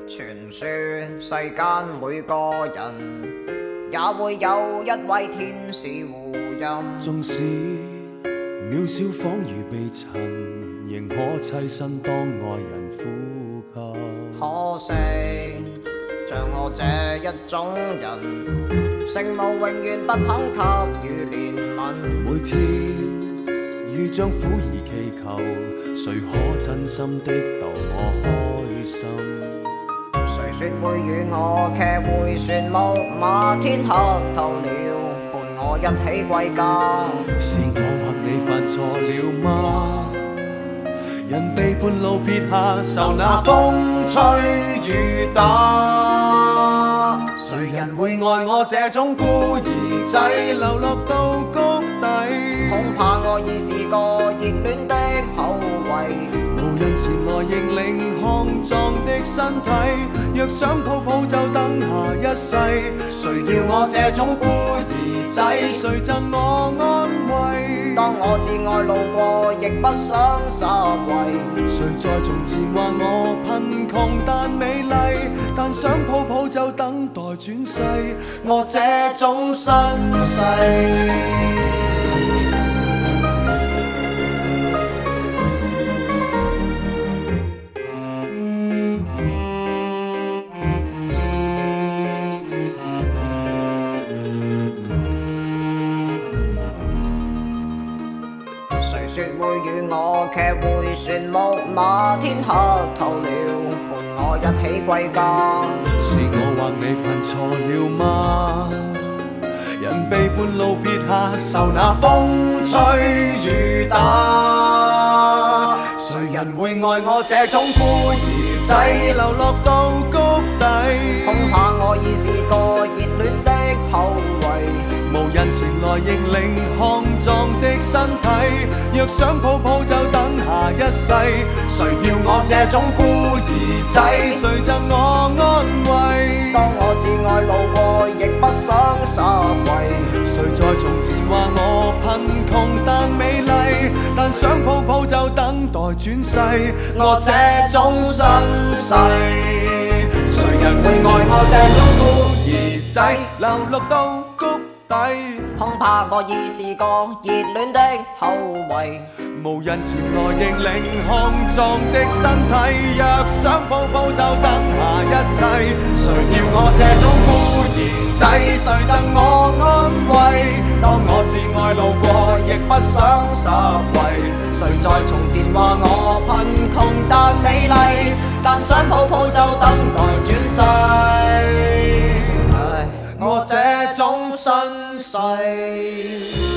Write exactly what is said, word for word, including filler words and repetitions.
傳說世間每個人也會有一位天使護蔭， 縱使渺小仿如被塵，仍可棲身當愛人呼吸。 可惜像我這一種人，聖母永遠不肯給予憐憫。 每天遇將苦而祈求，誰可真心的逗我開心？ 誰說會與我騎回旋木馬，天黑透了，伴我一起歸家。 是我或你犯錯了嗎？人被半路撇下，受那風吹雨打。誰人會愛我這種孤兒仔，流落到谷底？ 恐怕我已是個熱戀的後遺。 無人前來認領康壯的身體，若想抱抱就等下一世。誰要我這種孤兒仔？誰贈我安慰？ 當我至愛路過，亦不想實惠。 誰在從前話我貧窮但美麗，但想抱抱就等待轉世。我這種身世。 誰說會與我騎回旋木馬，天黑透了，伴我一起歸家。 是我或你犯錯了嗎？人被半路撇下，受那風吹雨打。誰人會愛我這種孤兒仔，流落到谷底？ 恐怕我已是個熱戀的後遺。 無人前來認領康壯的身體，若想抱抱就等下一世。誰要我這種孤兒仔？誰贈我安慰？ 當我至愛路過，亦不想實惠。 誰在從前話我貧窮但美麗，但想抱抱就等待轉世。我這種身世，誰人會愛我這種孤兒仔？流落到谷底， 恐怕我已是個熱戀的後遺。 無人前來認領康壯的身體，若想抱抱就等下一世。誰要我這種孤兒仔？誰贈我安慰？當我至愛路過，亦不想實惠。誰在從前話我貧窮但美麗，但想抱抱就等待轉世。 唉， 我這種身世。